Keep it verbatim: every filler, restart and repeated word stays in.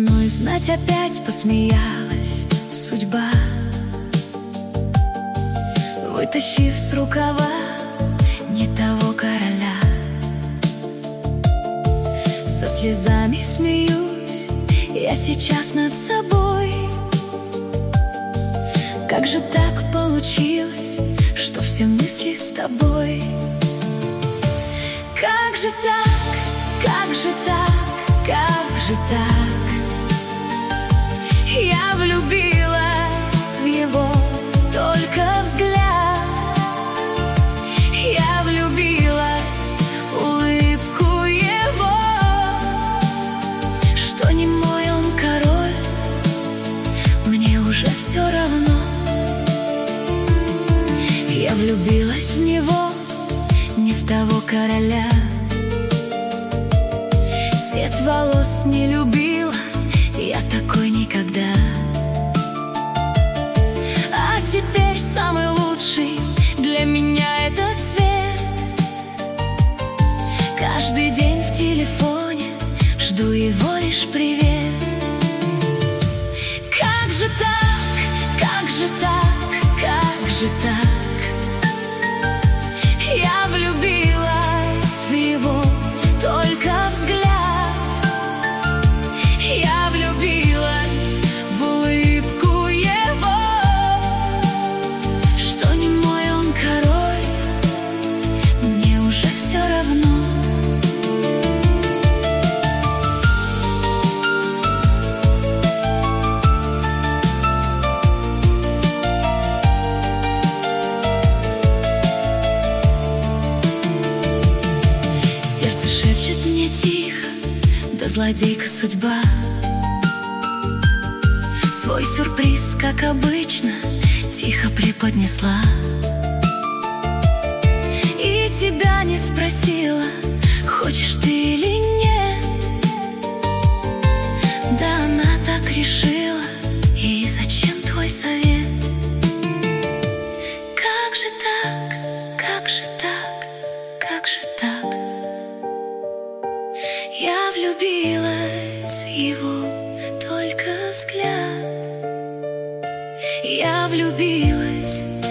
мной, знать опять посмеялась судьба, вытащив с рукава не того короля. Со слезами смеюсь я сейчас над собой. Как же так получилось, что все мысли с тобой? Как же так, как же так, как же так? Я влюбилась в его только взгляд. Я влюбилась в улыбку его, что не мой он король, мне уже все равно. Я влюбилась в него, не в того короля. Цвет волос не любила я такой никогда. А теперь самый лучший для меня этот цвет. Каждый день в телефоне жду его лишь привет. Как же так, как же так, как же так? Я влюбилась в его только взгляд. Я влюбилась в улыбку его, что не мой он король, мне уже все равно. Сердце шепчет мне тихо, да злодейка судьба. Свой сюрприз, как обычно, тихо преподнесла. И тебя не спросила, хочешь ты или нет. Да она так решила, и зачем твой совет? Как же так, как же так, как же так? Я влюбилась в его только взгляд. Я влюбилась